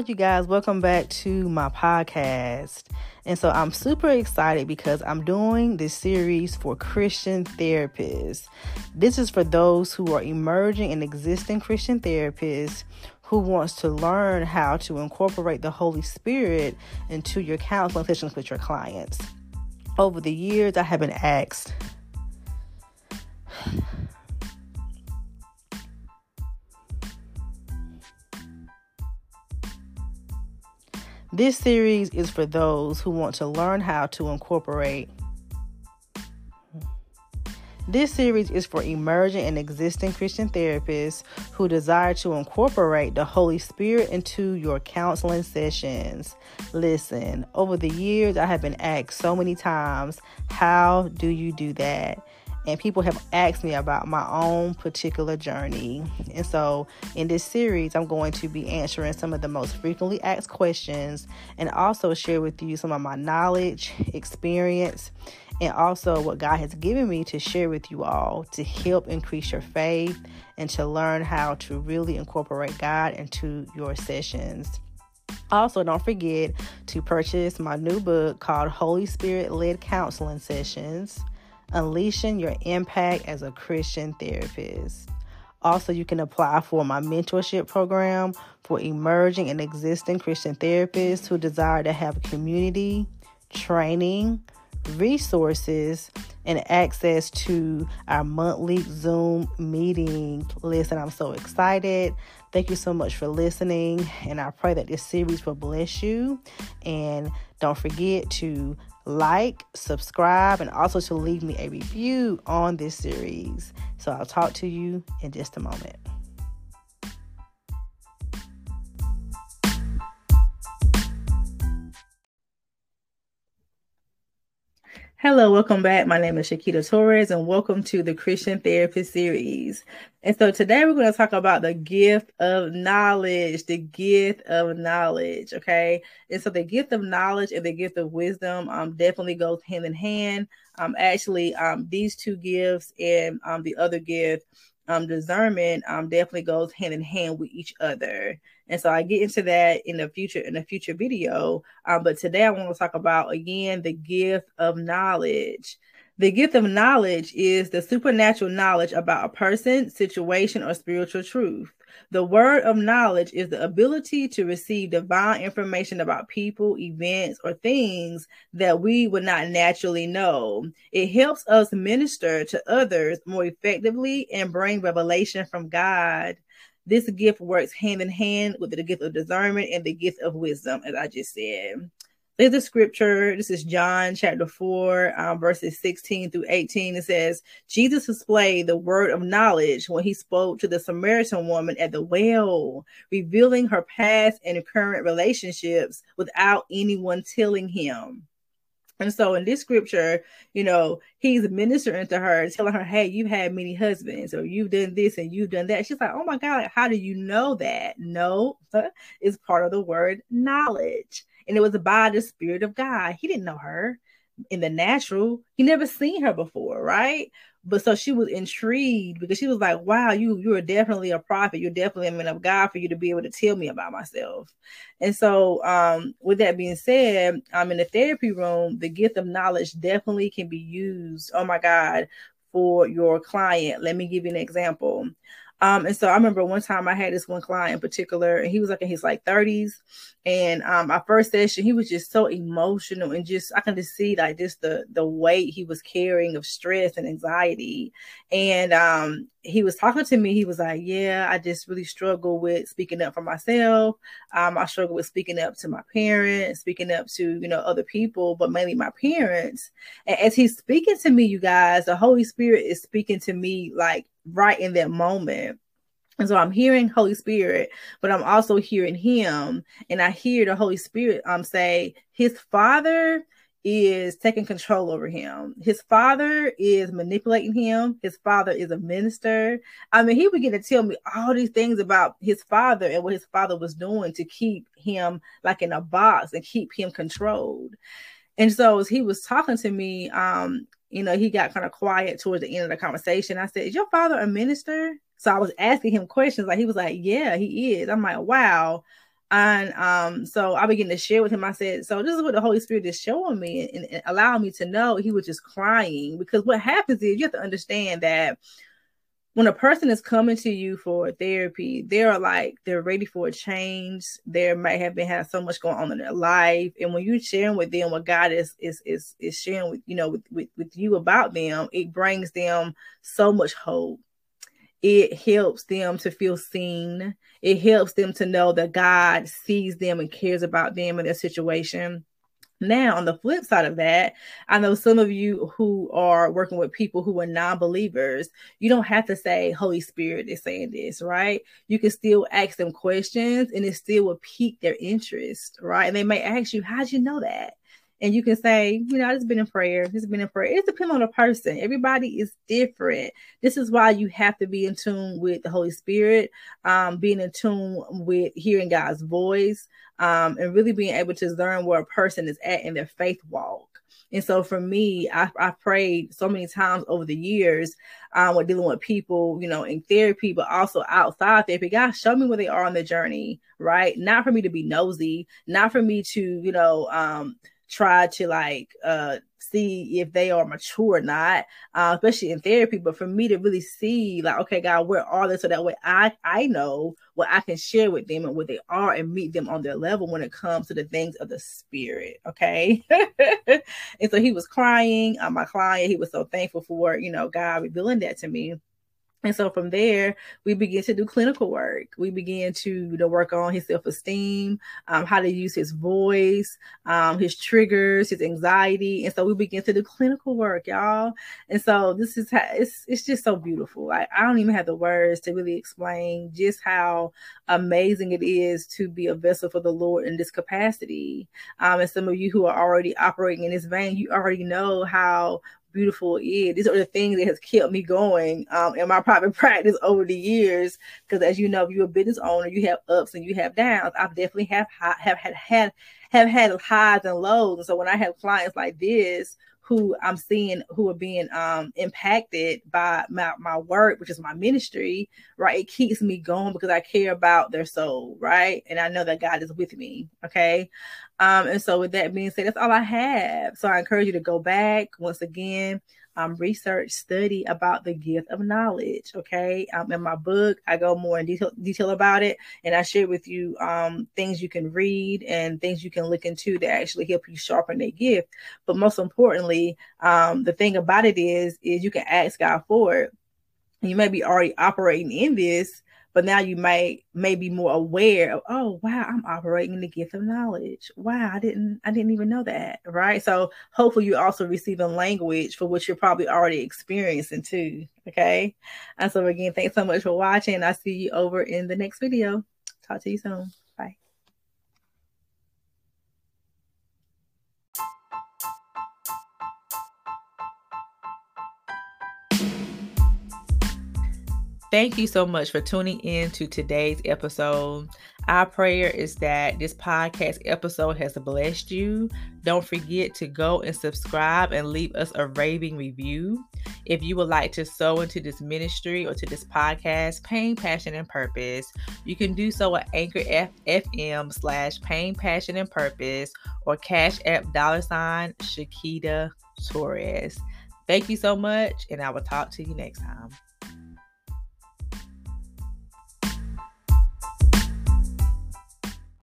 Hello, you guys. Welcome back to my podcast. And so I'm super excited because I'm doing this series for Christian therapists. This is for those who are emerging and existing Christian therapists who wants to learn how to incorporate the Holy Spirit into your counseling sessions with your clients. Over the years, I have been asked, this series is for those who want to learn how to incorporate. This series is for emerging and existing Christian therapists who desire to incorporate the Holy Spirit into your counseling sessions. Listen, over the years, I have been asked so many times, how do you do that? And people have asked me about my own particular journey. And so in this series, I'm going to be answering some of the most frequently asked questions and also share with you some of my knowledge, experience, and also what God has given me to share with you all to help increase your faith and to learn how to really incorporate God into your sessions. Also, don't forget to purchase my new book called Holy Spirit-Led Counseling Sessions, Unleashing Your Impact as a Christian Therapist. Also, you can apply for my mentorship program for emerging and existing Christian therapists who desire to have community, training, resources, and access to our monthly Zoom meeting. Listen, I'm so excited. Thank you so much for listening, and I pray that this series will bless you. And don't forget to like, subscribe, and also to leave me a review on this series. So I'll talk to you in just a moment. Hello, welcome back. My name is Shakita Torres, and welcome to the Christian Therapist series. And so today we're going to talk about the gift of knowledge, okay? And so the gift of knowledge and the gift of wisdom definitely goes hand in hand. These two gifts and the other gift, discernment, definitely goes hand in hand with each other. And so I get into that in a future video. But today I want to talk about, again, the gift of knowledge. The gift of knowledge is the supernatural knowledge about a person, situation, or spiritual truth. The word of knowledge is the ability to receive divine information about people, events, or things that we would not naturally know. It helps us minister to others more effectively and bring revelation from God. This gift works hand in hand with the gift of discernment and the gift of wisdom, as I just said. There's a scripture. This is John chapter 4, verses 16 through 18. It says, Jesus displayed the word of knowledge when he spoke to the Samaritan woman at the well, revealing her past and current relationships without anyone telling him. And so in this scripture, he's ministering to her, telling her, hey, you've had many husbands, or you've done this and you've done that. She's like, oh my God, how do you know that? No, it's part of the word knowledge. And it was by the Spirit of God. He didn't know her in the natural. He never seen her before, right? But so she was intrigued because she was like, wow, you're definitely a prophet. You're definitely a man of God for you to be able to tell me about myself. And so with that being said, in the therapy room, the gift of knowledge definitely can be used, oh my God, for your client. Let me give you an example. And so I remember one time I had this one client in particular, and he was like in his 30s. And our first session, he was just so emotional, and I can just see the weight he was carrying of stress and anxiety. And he was talking to me. He was like, yeah, I just really struggle with speaking up for myself. I struggle with speaking up to my parents, speaking up to, other people, but mainly my parents. And as he's speaking to me, you guys, the Holy Spirit is speaking to me right in that moment. And so I'm hearing Holy Spirit, but I'm also hearing him. And I hear the Holy Spirit say his father is taking control over him. His father is manipulating him. His father is a minister. He would get to tell me all these things about his father and what his father was doing to keep him in a box and keep him controlled. And so as he was talking to me, he got kind of quiet towards the end of the conversation. I said, is your father a minister? So I was asking him questions. He was like, yeah, he is. I'm like, wow. And so I began to share with him. I said, so this is what the Holy Spirit is showing me and allowing me to know. He was just crying, because what happens is you have to understand that when a person is coming to you for therapy, they're ready for a change. They might have had so much going on in their life. And when you're sharing with them what God is sharing with you about them, it brings them so much hope. It helps them to feel seen. It helps them to know that God sees them and cares about them and their situation. Now, on the flip side of that, I know some of you who are working with people who are non-believers, you don't have to say, Holy Spirit is saying this, right? You can still ask them questions and it still will pique their interest, right? And they may ask you, how'd you know that? And you can say, I just been in prayer. This has been in prayer. It depends on the person. Everybody is different. This is why you have to be in tune with the Holy Spirit, being in tune with hearing God's voice, and really being able to discern where a person is at in their faith walk. And so for me, I prayed so many times over the years with dealing with people, in therapy, but also outside therapy. God, show me where they are on the journey, right? Not for me to be nosy, not for me to, try to see if they are mature or not, especially in therapy, but for me to really see okay, God, where are they? So that way I know what I can share with them and what they are and meet them on their level when it comes to the things of the Spirit. Okay. And so he was crying. My client, he was so thankful for, God revealing that to me. And so from there, we begin to do clinical work. We begin to work on his self-esteem, how to use his voice, his triggers, his anxiety. And so we begin to do clinical work, y'all. And so this is how it's just so beautiful. I don't even have the words to really explain just how amazing it is to be a vessel for the Lord in this capacity. And some of you who are already operating in this vein, you already know how beautiful it is. These are the things that has kept me going in my private practice over the years. Because as you know, if you're a business owner, you have ups and you have downs. I've definitely have had highs and lows. And so when I have clients like this who I'm seeing who are being impacted by my work, which is my ministry, right? It keeps me going because I care about their soul, right? And I know that God is with me, okay? And so with that being said, that's all I have. So I encourage you to go back once again, research, study about the gift of knowledge. Okay. In my book, I go more in detail about it. And I share with you things you can read and things you can look into to actually help you sharpen that gift. But most importantly, the thing about it is you can ask God for it. You may be already operating in this, but now you may be more aware of, oh, wow, I'm operating in the gift of knowledge. Wow, I didn't even know that, right? So hopefully you're also receiving language for what you're probably already experiencing too, okay? And so again, thanks so much for watching. I'll see you over in the next video. Talk to you soon. Bye. Thank you so much for tuning in to today's episode. Our prayer is that this podcast episode has blessed you. Don't forget to go and subscribe and leave us a raving review. If you would like to sow into this ministry or to this podcast, Pain, Passion, and Purpose, you can do so at Anchor FM/Pain, Passion, and Purpose or Cash App $ Shakita Torres. Thank you so much, and I will talk to you next time.